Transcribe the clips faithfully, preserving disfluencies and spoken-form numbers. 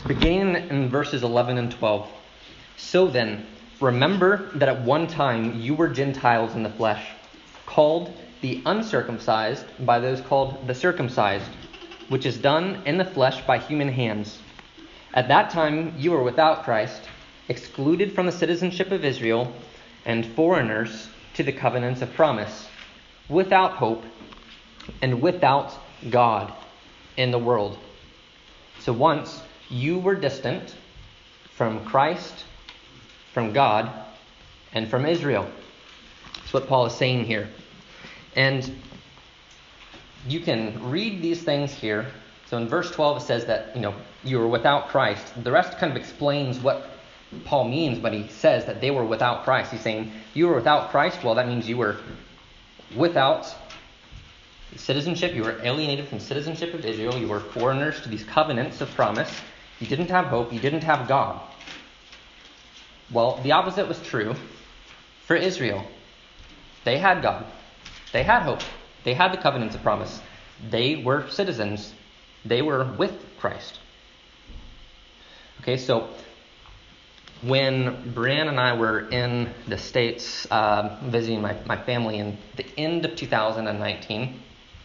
beginning in verses eleven and twelve. So then, remember that at one time you were Gentiles in the flesh, called the uncircumcised by those called the circumcised, which is done in the flesh by human hands. At that time you were without Christ, excluded from the citizenship of Israel, and foreigners to the covenants of promise, without hope and without God in the world. So once you were distant from Christ, from God, and from Israel. That's what Paul is saying here. And you can read these things here. So in verse twelve it says that, you know, you were without Christ. The rest kind of explains what Paul means when he says that they were without Christ. He's saying you were without Christ. Well, that means you were without citizenship. You were alienated from citizenship of Israel. You were foreigners to these covenants of promise. You didn't have hope. You didn't have God. Well, the opposite was true for Israel. They had God. They had hope. They had the covenants of promise. They were citizens. They were with Christ. Okay, so when Brianne and I were in the States uh, visiting my, my family in the end of two thousand nineteen,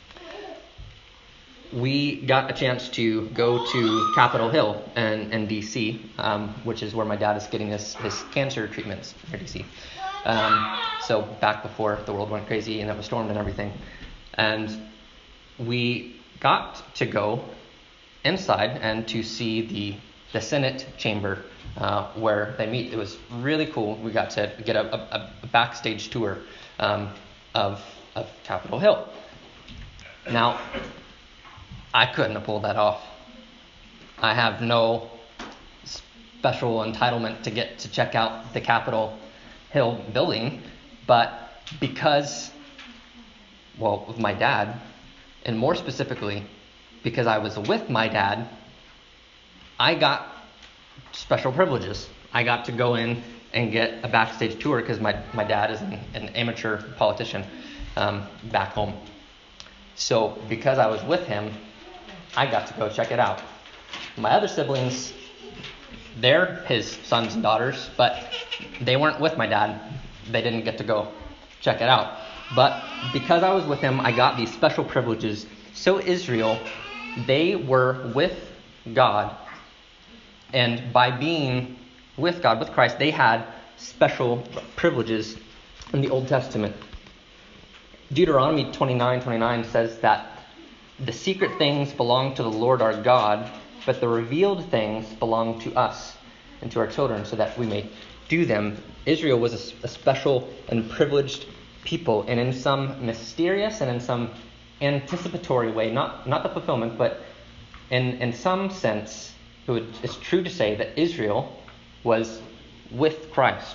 we got a chance to go to Capitol Hill in, in D C, um, which is where my dad is getting his, his cancer treatments in D C. Um, so back before the world went crazy and it was stormed and everything. And we got to go inside and to see the, the Senate chamber uh, where they meet. It was really cool. We got to get a, a, a backstage tour um, of, of Capitol Hill. Now, I couldn't have pulled that off. I have no special entitlement to get to check out the Capitol Hill building, but because, well, with my dad, and more specifically, because I was with my dad, I got special privileges. I got to go in and get a backstage tour because my, my dad is an, an amateur politician um, back home. So because I was with him, I got to go check it out. My other siblings, they're his sons and daughters, but they weren't with my dad. They didn't get to go check it out. But because I was with him, I got these special privileges. So Israel, they were with God. And by being with God, with Christ, they had special privileges in the Old Testament. Deuteronomy twenty-nine twenty-nine says that the secret things belong to the Lord our God, but the revealed things belong to us and to our children so that we may do them. Israel was a, a special and privileged people, and in some mysterious and in some anticipatory way, not, not the fulfillment, but in, in some sense, it would, it's true to say that Israel was with Christ.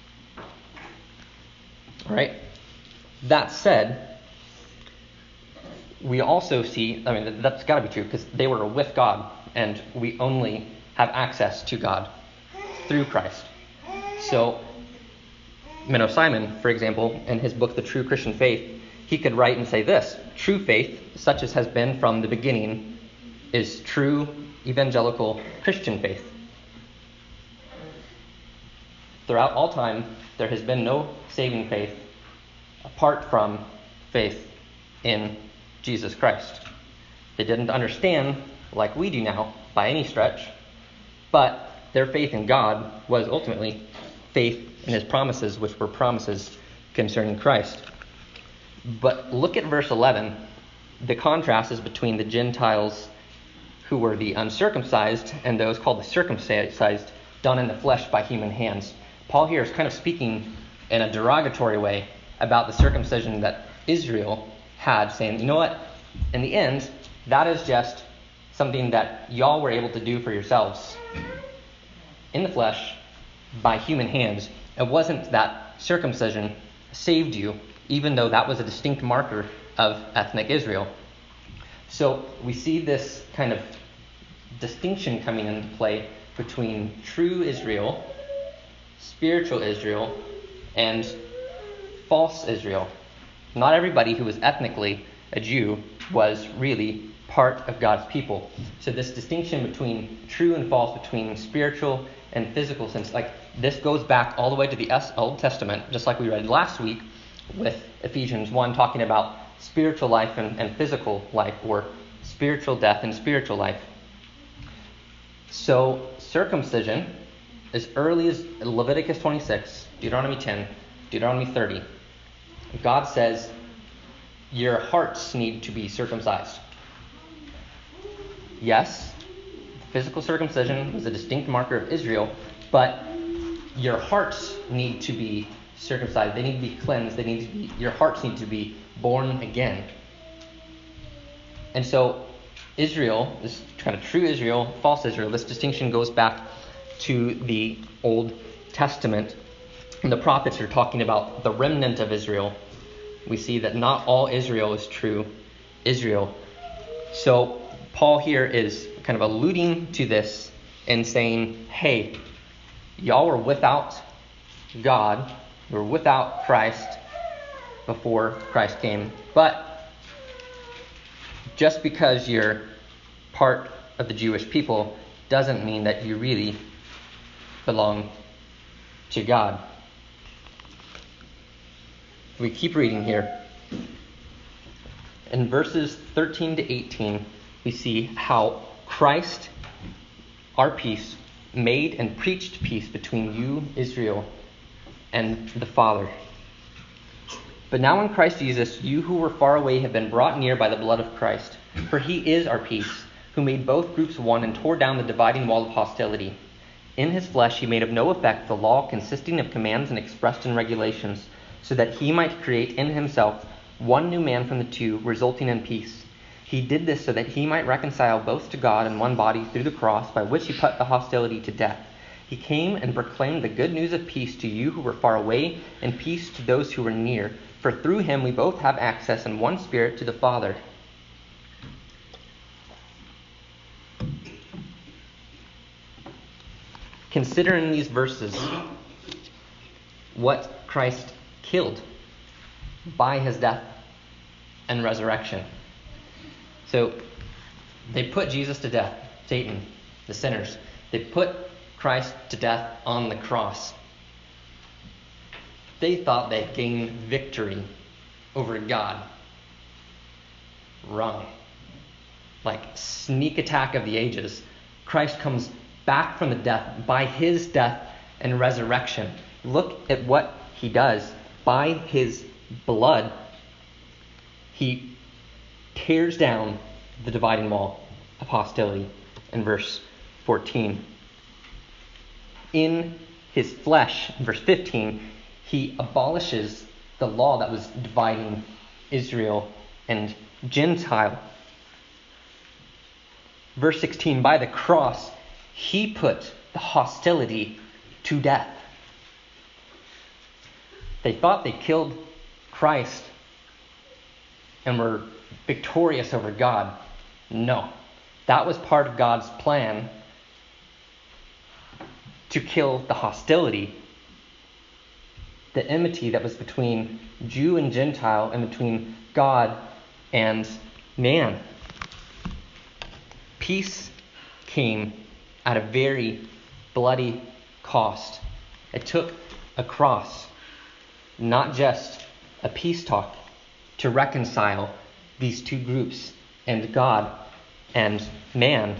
All right? That said, we also see, I mean, that's got to be true because they were with God, and we only have access to God through Christ. So, Menno Simon, for example, in his book, The True Christian Faith, he could write and say this: true faith, such as has been from the beginning, is true evangelical Christian faith. Throughout all time, there has been no saving faith apart from faith in Jesus Christ. They didn't understand like we do now by any stretch, but their faith in God was ultimately faith in his promises, which were promises concerning Christ. But look at verse eleven. The contrast is between the Gentiles who were the uncircumcised and those called the circumcised, done in the flesh by human hands. Paul here is kind of speaking in a derogatory way about the circumcision that Israel had, saying, you know what, in the end, that is just something that y'all were able to do for yourselves in the flesh by human hands. It wasn't that circumcision saved you, even though that was a distinct marker of ethnic Israel. So we see this kind of distinction coming into play between true Israel, spiritual Israel, and false Israel. Not everybody who was ethnically a Jew was really part of God's people. So this distinction between true and false, between spiritual and physical sense, like this goes back all the way to the Old Testament, just like we read last week with Ephesians one, talking about spiritual life and, and physical life, or spiritual death and spiritual life. So circumcision, as early as Leviticus twenty-six, Deuteronomy ten, Deuteronomy thirty, God says your hearts need to be circumcised. Yes, physical circumcision was a distinct marker of Israel, but your hearts need to be circumcised. They need to be cleansed. They need to be, your hearts need to be born again. And so Israel, this kind of true Israel, false Israel, this distinction goes back to the Old Testament. And the prophets are talking about the remnant of Israel. We see that not all Israel is true Israel. So Paul here is kind of alluding to this and saying, hey, y'all were without God, you were without Christ before Christ came. But just because you're part of the Jewish people doesn't mean that you really belong to God. We keep reading here. In verses thirteen to eighteen, we see how Christ, our peace, made and preached peace between you, Israel, and the Father. But now in Christ Jesus, you who were far away have been brought near by the blood of Christ. For he is our peace, who made both groups one and tore down the dividing wall of hostility. In his flesh he made of no effect the law consisting of commands and expressed in regulations, so that he might create in himself one new man from the two, resulting in peace. He did this so that he might reconcile both to God in one body through the cross, by which he put the hostility to death. He came and proclaimed the good news of peace to you who were far away, and peace to those who were near. For through him we both have access in one Spirit to the Father. Consider in these verses what Christ killed by his death and resurrection. So they put Jesus to death, Satan, the sinners. They put Christ to death on the cross. They thought they'd gained victory over God. Wrong. Like sneak attack of the ages. Christ comes back from the death by his death and resurrection. Look at what he does. By his blood, he tears down the dividing wall of hostility in verse fourteen. In his flesh, in verse fifteen, he abolishes the law that was dividing Israel and Gentile. Verse sixteen, by the cross, he put the hostility to death. They thought they killed Christ and were victorious over God. No. That was part of God's plan to kill the hostility, the enmity that was between Jew and Gentile and between God and man. Peace came at a very bloody cost. It took a cross, not just a peace talk, to reconcile these two groups and God and man.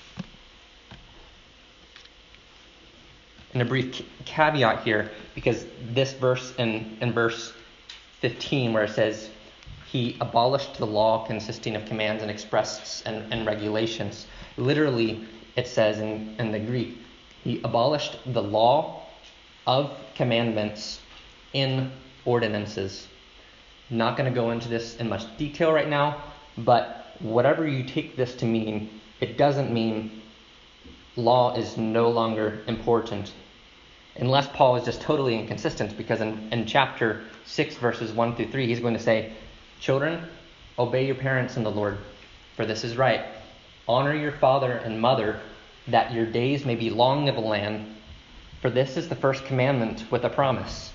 And a brief caveat here, because this verse in, in verse fifteen, where it says he abolished the law consisting of commands and express and, and regulations, literally it says in, in the Greek, he abolished the law of commandments in ordinances. I'm not going to go into this in much detail right now, but whatever you take this to mean, it doesn't mean law is no longer important. Unless Paul is just totally inconsistent, because in, in chapter six, verses one through three, he's going to say, children, obey your parents in the Lord, for this is right. Honor your father and mother, that your days may be long in the land, for this is the first commandment with a promise.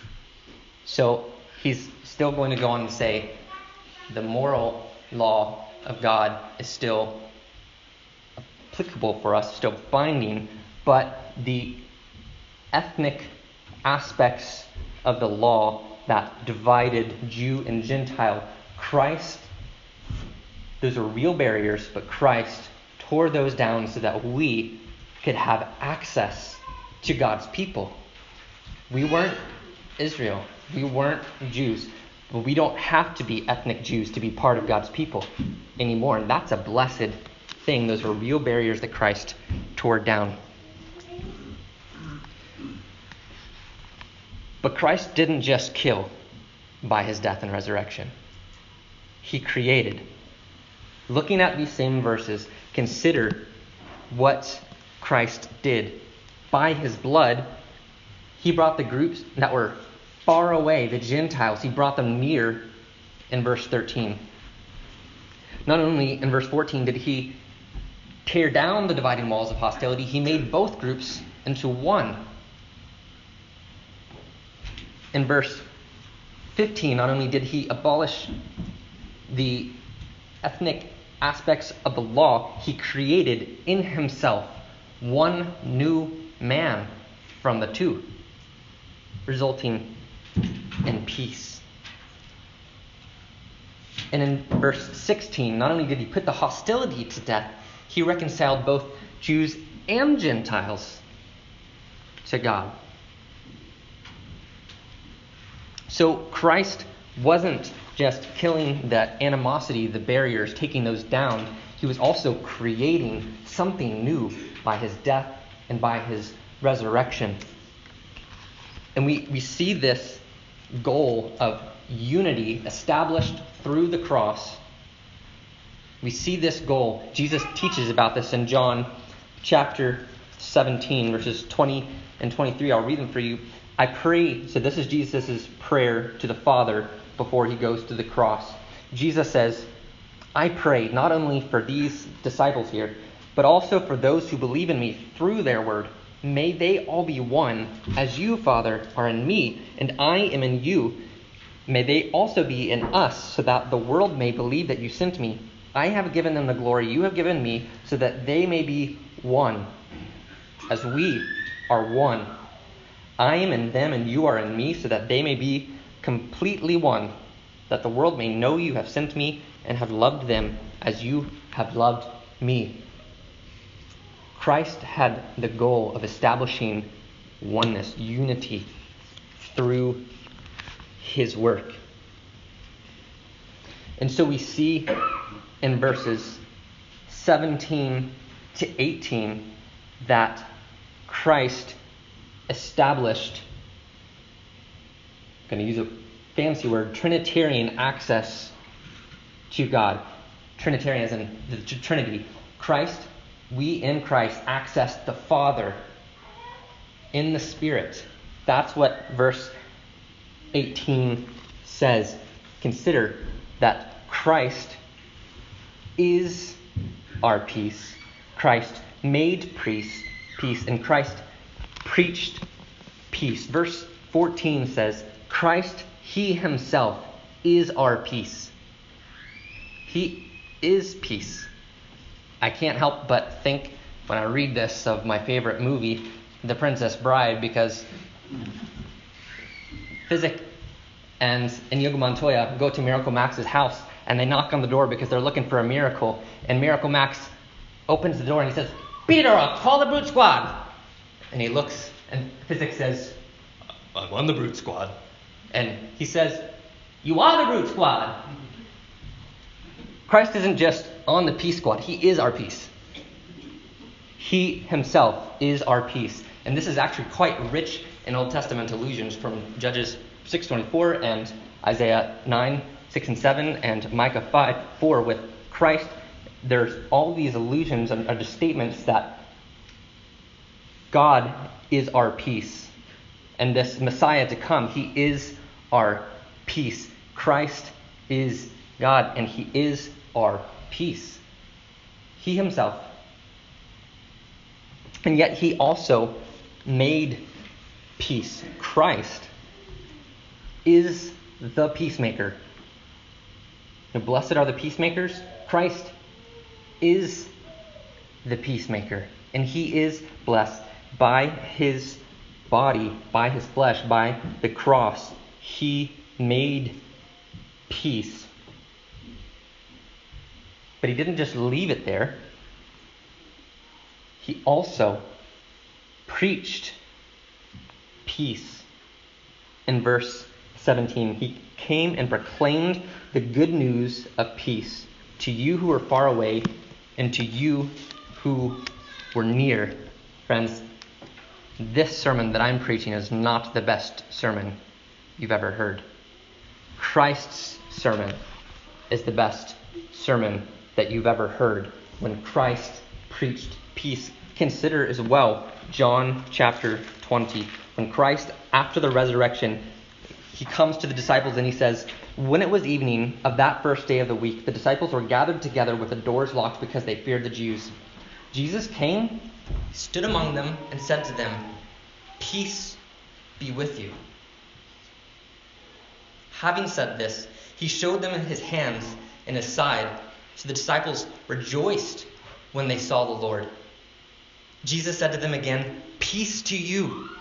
So he's still going to go on to say the moral law of God is still applicable for us, still binding, but the ethnic aspects of the law that divided Jew and Gentile, Christ, those are real barriers, but Christ tore those down so that we could have access to God's people. We weren't Israel. We weren't Jews. But we don't have to be ethnic Jews to be part of God's people anymore. And that's a blessed thing. Those were real barriers that Christ tore down. But Christ didn't just kill by his death and resurrection. He created. Looking at these same verses, consider what Christ did. By his blood, he brought the groups that were far away, the Gentiles, he brought them near in verse thirteen. Not only in verse fourteen did he tear down the dividing walls of hostility, he made both groups into one. In verse fifteen, not only did he abolish the ethnic aspects of the law, he created in himself one new man from the two, resulting in peace. And in verse sixteen, not only did he put the hostility to death, he reconciled both Jews and Gentiles to God. So Christ wasn't just killing that animosity, the barriers, taking those down. He was also creating something new by his death and by his resurrection. And we, we see this goal of unity established through the cross. We see this goal. Jesus teaches about this in John chapter seventeen, verses twenty and twenty-three. I'll read them for you. I pray, so this is Jesus' prayer to the Father before he goes to the cross. Jesus says, I pray not only for these disciples here, but also for those who believe in me through their word. May they all be one, as you, Father, are in me, and I am in you. May they also be in us, so that the world may believe that you sent me. I have given them the glory you have given me, so that they may be one, as we are one. I am in them, and you are in me, so that they may be completely one, that the world may know you have sent me and have loved them as you have loved me. Christ had the goal of establishing oneness, unity, through his work. And so we see in verses seventeen to eighteen that Christ established, I'm going to use a fancy word, Trinitarian access to God. Trinitarian as in the Trinity. Christ, we in Christ access the Father in the Spirit. That's what verse eighteen says. Consider that Christ is our peace. Christ made peace, peace, and Christ preached peace. Verse fourteen says, Christ, he himself, is our peace. He is peace. I can't help but think when I read this of my favorite movie, The Princess Bride, because Physic and Inigo Montoya go to Miracle Max's house and they knock on the door because they're looking for a miracle. And Miracle Max opens the door and he says, "Beat her up, call the brute squad." And he looks and Physic says, "I'm on the brute squad." And he says, "You are the brute squad." Christ isn't just on the peace squad. He is our peace. He himself is our peace. And this is actually quite rich in Old Testament allusions from Judges six twenty-four and Isaiah nine, six and seven and Micah five, four. With Christ, there's all these allusions and are statements that God is our peace. And this Messiah to come, he is our peace. Christ is God and he is our peace. He himself. And yet he also made peace. Christ is the peacemaker. And blessed are the peacemakers, Christ is the peacemaker, and he is blessed by his body, by his flesh, by the cross. He made peace. But he didn't just leave it there. He also preached peace. In verse seventeen, he came and proclaimed the good news of peace to you who are far away and to you who were near. Friends, this sermon that I'm preaching is not the best sermon you've ever heard. Christ's sermon is the best sermon that you've ever heard. When Christ preached peace, consider as well John chapter twenty. When Christ, after the resurrection, he comes to the disciples and he says, when it was evening of that first day of the week, the disciples were gathered together with the doors locked because they feared the Jews. Jesus came, stood among them, and said to them, peace be with you. Having said this, he showed them his hands and his side. So the disciples rejoiced when they saw the Lord. Jesus said to them again, peace to you.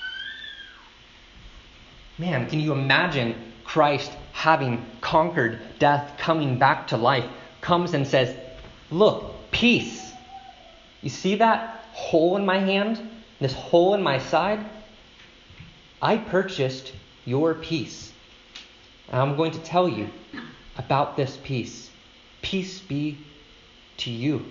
Man, can you imagine Christ, having conquered death, coming back to life, comes and says, look, peace. You see that hole in my hand? This hole in my side? I purchased your peace. And I'm going to tell you about this peace. Peace be to you.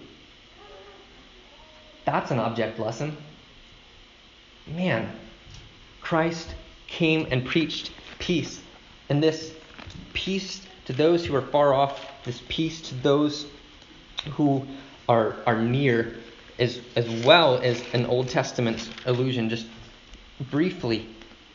That's an object lesson. Man, Christ came and preached peace. And this peace to those who are far off, this peace to those who are, are near, is, as well as an Old Testament allusion, just briefly.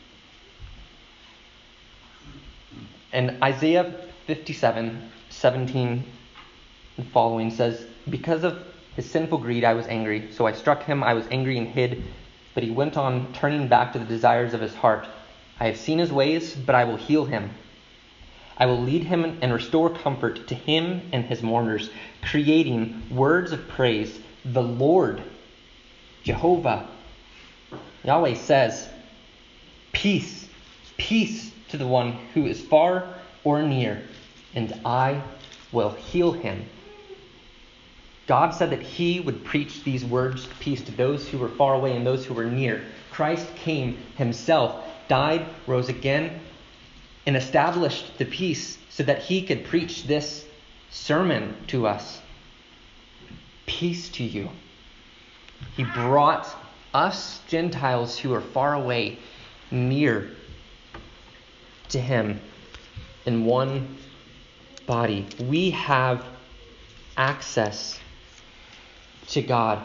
And Isaiah fifty-seven, seventeen and following says, because of his sinful greed I was angry, so I struck him, I was angry and hid, but he went on turning back to the desires of his heart. I have seen his ways, but I will heal him. I will lead him and restore comfort to him and his mourners, creating words of praise. The Lord, Jehovah, Yahweh says, peace, peace to the one who is far or near, and I will heal him. God said that he would preach these words of peace to those who were far away and those who were near. Christ came himself, died, rose again, and established the peace so that he could preach this sermon to us. Peace to you. He brought us Gentiles who are far away near to him in one body. We have access to God.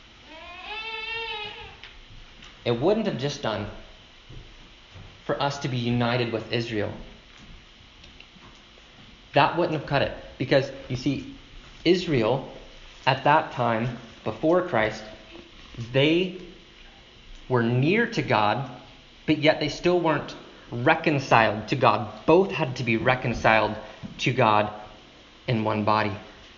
It wouldn't have just done for us to be united with Israel. That wouldn't have cut it. Because, you see, Israel, at that time, before Christ, they were near to God, but yet they still weren't reconciled to God. Both had to be reconciled to God in one body.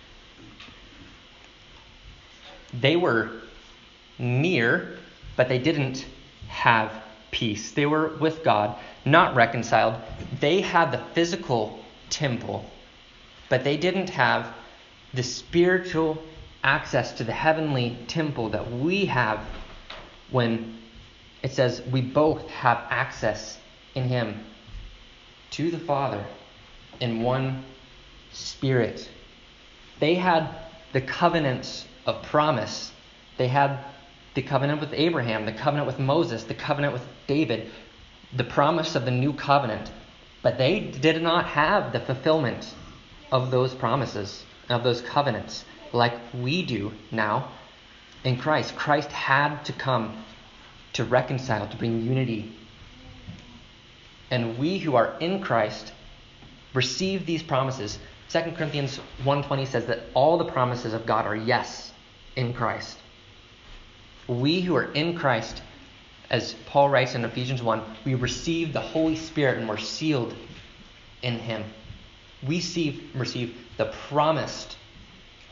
They were near, but they didn't have peace. They were with God, not reconciled. They had the physical temple, but they didn't have the spiritual access to the heavenly temple that we have when it says we both have access in him to the Father in one Spirit. They had the covenants of promise. They had the covenant with Abraham, the covenant with Moses, the covenant with David, the promise of the new covenant. But they did not have the fulfillment of those promises, of those covenants, like we do now in Christ. Christ had to come to reconcile, to bring unity. And we who are in Christ receive these promises. Second Corinthians one twenty says that all the promises of God are yes in Christ. We who are in Christ, as Paul writes in Ephesians one, we receive the Holy Spirit and we're sealed in him. We receive, receive the promised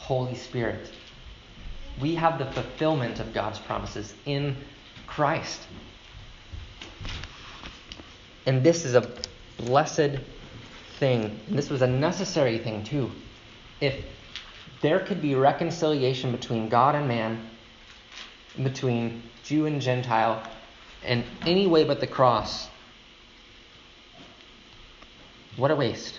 Holy Spirit. We have the fulfillment of God's promises in Christ. And this is a blessed thing. And this was a necessary thing too. If there could be reconciliation between God and man, between Jew and Gentile, in any way but the cross, what a waste.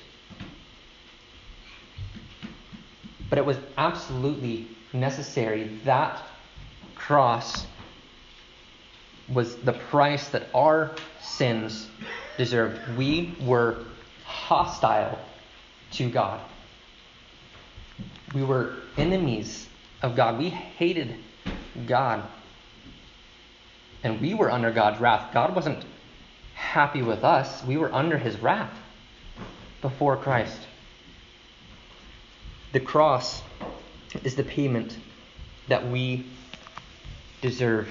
But it was absolutely necessary. That cross was the price that our sins deserved. We were hostile to God. We were enemies of God. We hated God. And we were under God's wrath. God wasn't happy with us. We were under his wrath before Christ. The cross is the payment that we deserved.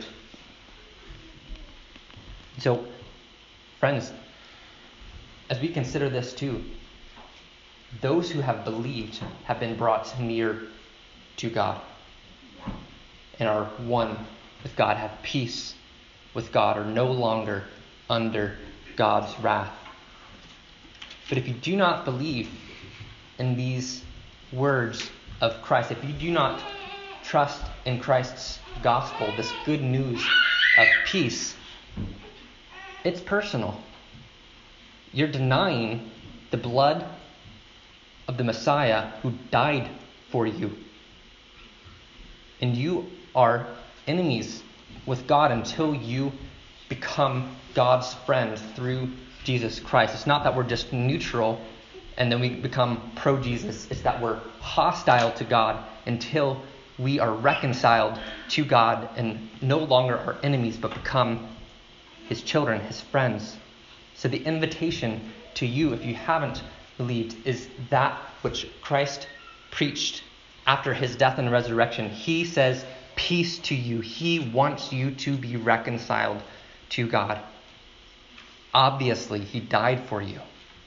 So, friends, as we consider this too, those who have believed have been brought near to God and are one with God, have peace with God, are no longer under God's wrath. But if you do not believe in these words of Christ, if you do not trust in Christ's gospel, this good news of peace, it's personal. You're denying the blood of the Messiah who died for you. And you are enemies with God until you become God's friend through Jesus Christ. It's not that we're just neutral and then we become pro-Jesus. It's that we're hostile to God until we are reconciled to God and no longer are enemies but become his children, his friends. So the invitation to you, if you haven't believed, is that which Christ preached after his death and resurrection. He says, peace to you. He wants you to be reconciled to God. Obviously, he died for you.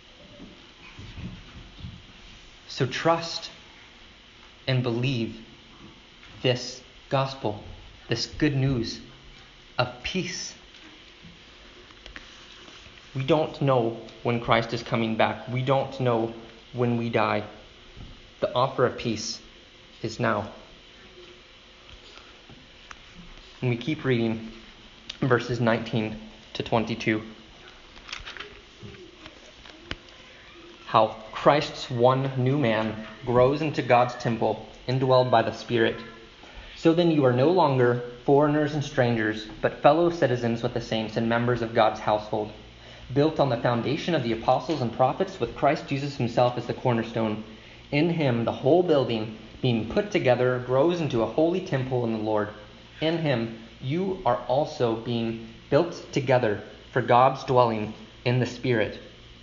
So trust and believe this gospel, this good news of peace. We don't know when Christ is coming back. We don't know when we die. The offer of peace is now. And we keep reading verses nineteen to twenty-two. How Christ's one new man grows into God's temple, indwelled by the Spirit. So then you are no longer foreigners and strangers, but fellow citizens with the saints and members of God's household, built on the foundation of the apostles and prophets, with Christ Jesus himself as the cornerstone. In him the whole building, being put together, grows into a holy temple in the Lord. In him you are also being built together for God's dwelling in the Spirit.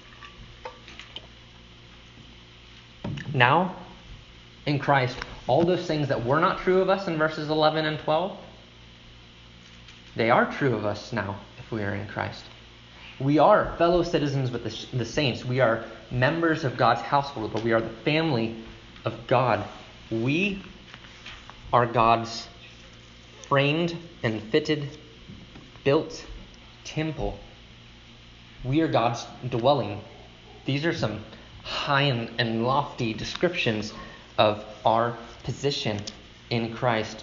Now, in Christ, all those things that were not true of us in verses eleven and twelve, they are true of us now if we are in Christ. We are fellow citizens with the, the saints. We are members of God's household, but we are the family of God. We are God's framed and fitted, built temple. We are God's dwelling. These are some high and, and lofty descriptions of our position in Christ.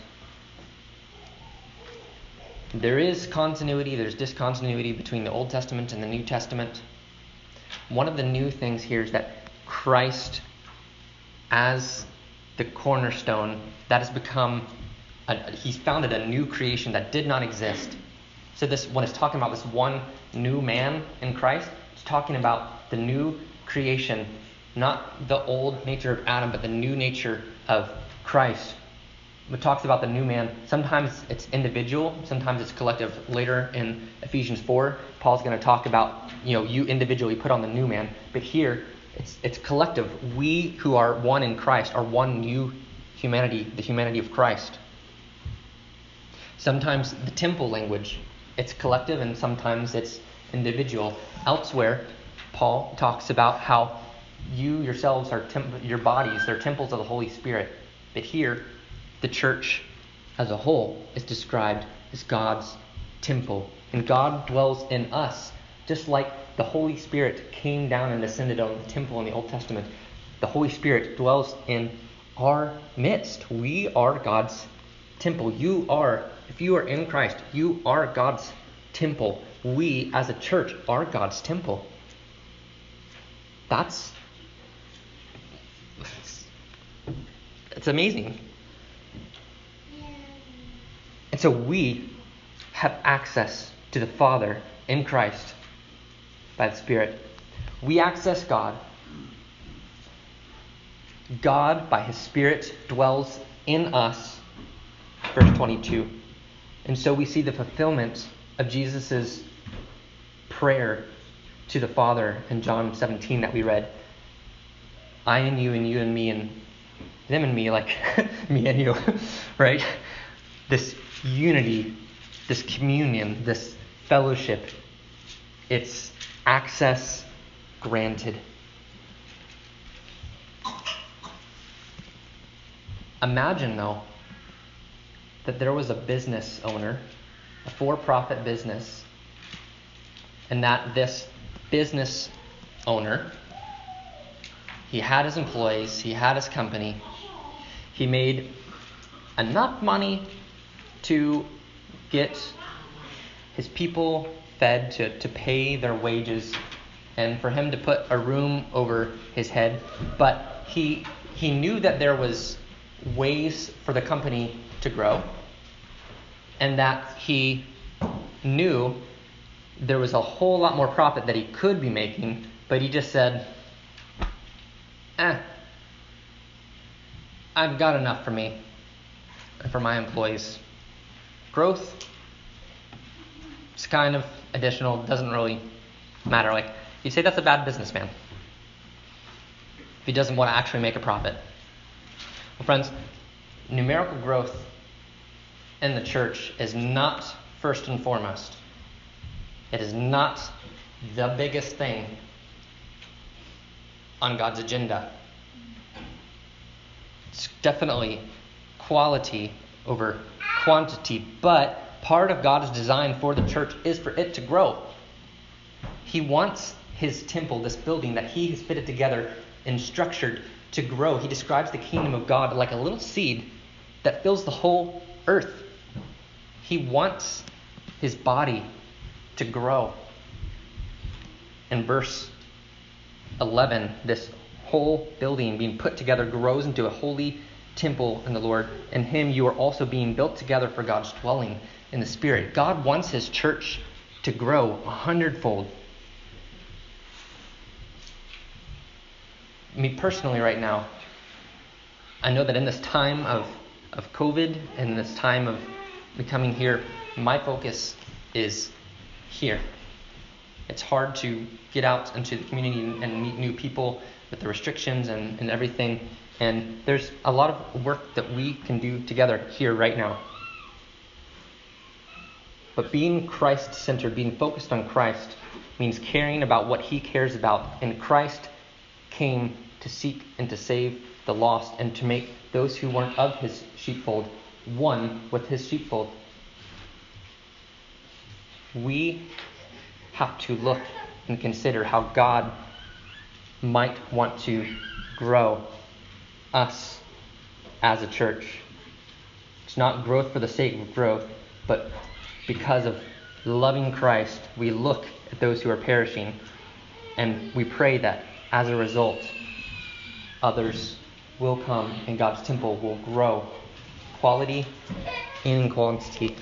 There is continuity, there's discontinuity between the Old Testament and the New Testament. One of the new things here is that Christ, as the cornerstone, that has become, a, he's founded a new creation that did not exist. So this, when it's talking about this one new man in Christ, it's talking about the new creation, not the old nature of Adam, but the new nature of Christ. It talks about the new man. Sometimes it's individual, sometimes it's collective. Later in Ephesians four, Paul's going to talk about, you know, you individually put on the new man. But here, it's it's collective. We who are one in Christ are one new humanity, the humanity of Christ. Sometimes the temple language, it's collective, and sometimes it's individual. Elsewhere, Paul talks about how you yourselves are temp- your bodies, they're temples of the Holy Spirit. But here, the church as a whole is described as God's temple. And God dwells in us, just like the Holy Spirit came down and descended on the temple in the Old Testament. The Holy Spirit dwells in our midst. We are God's temple. You are, if you are in Christ, you are God's temple. We, as a church, are God's temple. That's, it's amazing. And so we have access to the Father in Christ by the Spirit. We access God. God, by His Spirit, dwells in us. Verse twenty-two. And so we see the fulfillment of Jesus' prayer to the Father in John seventeen that we read. I and you and you and me and them and me, like me and you, right? This unity, this communion, this fellowship, it's access granted. Imagine, though, that there was a business owner, a for-profit business, and that this business owner, he had his employees, he had his company, he made enough money to get his people fed, to, to pay their wages, and for him to put a room over his head. But he he knew that there was ways for the company to grow, and that he knew there was a whole lot more profit that he could be making, but he just said, eh, I've got enough for me and for my employees. Growth is kind of additional, doesn't really matter. Like, you say that's a bad businessman if he doesn't want to actually make a profit. Well, friends, numerical growth in the church is not first and foremost. It is not the biggest thing on God's agenda. It's definitely quality over quantity, but part of God's design for the church is for it to grow. He wants His temple, this building that He has fitted together and structured, to grow. He describes the kingdom of God like a little seed that fills the whole earth. He wants His body to grow. In verse eleven, this whole building being put together grows into a holy temple in the Lord. In Him you are also being built together for God's dwelling in the Spirit. God wants His church to grow a hundredfold. Me personally right now, I know that in this time of, of COVID and this time of becoming here, my focus is here. It's hard to get out into the community and meet new people with the restrictions and, and everything. And there's a lot of work that we can do together here right now. But being Christ-centered, being focused on Christ, means caring about what He cares about. And Christ came to seek and to save the lost and to make those who weren't of His sheepfold one with His sheepfold. We have to look and consider how God might want to grow us as a church. It's not growth for the sake of growth, but because of loving Christ, we look at those who are perishing, and we pray that as a result, others will come and God's temple will grow, quality and quantity.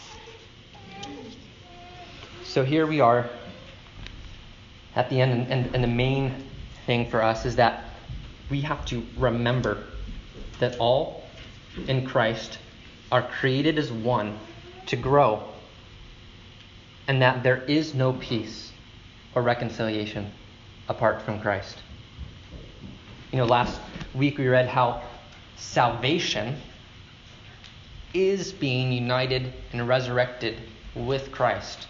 So here we are at the end, and, and, and the main thing for us is that we have to remember that all in Christ are created as one to grow, and that there is no peace or reconciliation apart from Christ. You know, last week we read how salvation is being united and resurrected with Christ.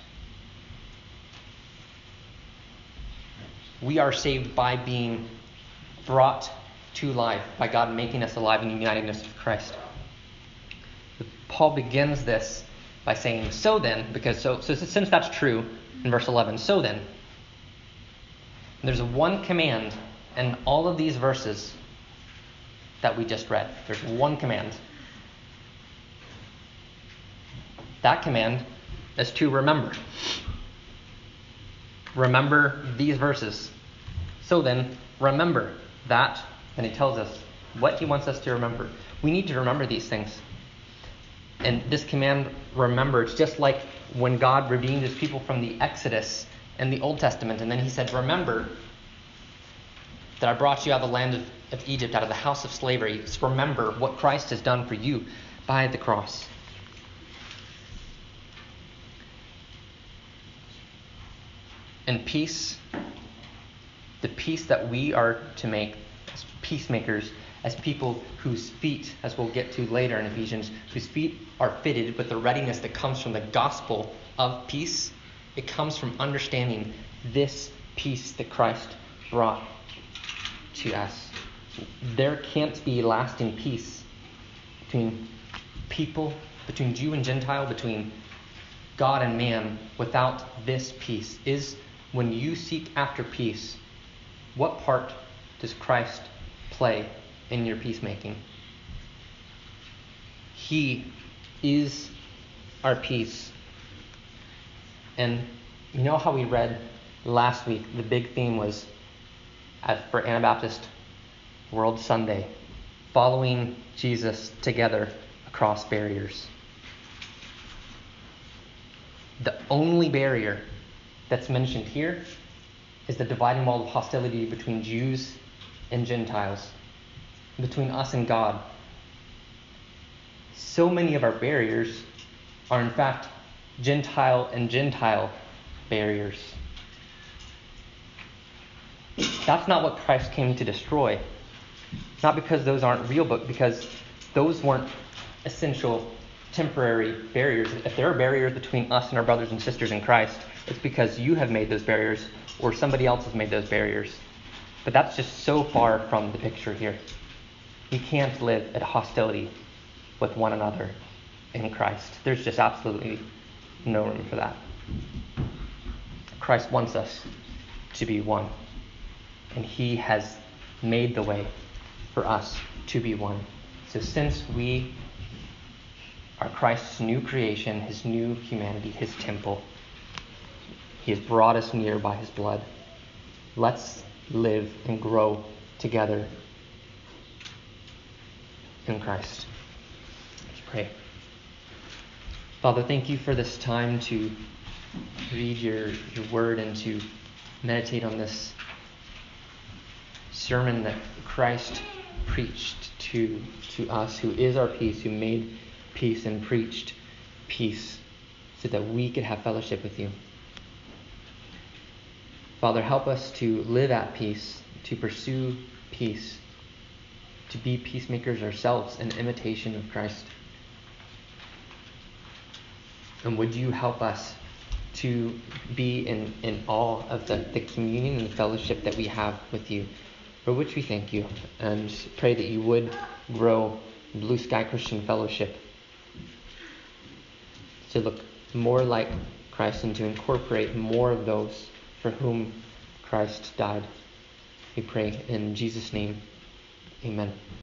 We are saved by being brought to life by God making us alive and uniting us with Christ. Paul begins this by saying, so then, because so, so since that's true in verse eleven, so then, there's one command in all of these verses that we just read. There's one command. That command is to remember. Remember these verses. So then, remember that. And he tells us what he wants us to remember. We need to remember these things. And this command, remember, it's just like when God redeemed his people from the Exodus in the Old Testament. And then he said, remember that I brought you out of the land of, of Egypt, out of the house of slavery. Just remember what Christ has done for you by the cross. And peace, the peace that we are to make as peacemakers, as people whose feet, as we'll get to later in Ephesians, whose feet are fitted with the readiness that comes from the gospel of peace. It comes from understanding this peace that Christ brought to us. There can't be lasting peace between people, between Jew and Gentile, between God and man, without this peace. Is when you seek after peace, what part does Christ play in your peacemaking? He is our peace. And you know how we read last week, the big theme was at, for Anabaptist World Sunday, following Jesus together across barriers. The only barrier that's mentioned here is the dividing wall of hostility between Jews and Gentiles, between us and God. So many of our barriers are in fact Gentile and Gentile barriers. That's not what Christ came to destroy. Not because those aren't real, but because those weren't essential temporary barriers. If there are barriers between us and our brothers and sisters in Christ, it's because you have made those barriers or somebody else has made those barriers. But that's just so far from the picture here. We can't live at hostility with one another in Christ. There's just absolutely no room for that. Christ wants us to be one. And he has made the way for us to be one. So since we are Christ's new creation, his new humanity, his temple, he has brought us near by his blood. Let's live and grow together in Christ. Let's pray. Father, thank you for this time to read your, your word and to meditate on this sermon that Christ preached to, to us, who is our peace, who made peace and preached peace so that we could have fellowship with you. Father, help us to live at peace, to pursue peace, to be peacemakers ourselves in imitation of Christ. And would you help us to be in, in awe of the, the communion and the fellowship that we have with you, for which we thank you, and pray that you would grow Blue Sky Christian Fellowship to look more like Christ and to incorporate more of those for whom Christ died. We pray in Jesus' name. Amen.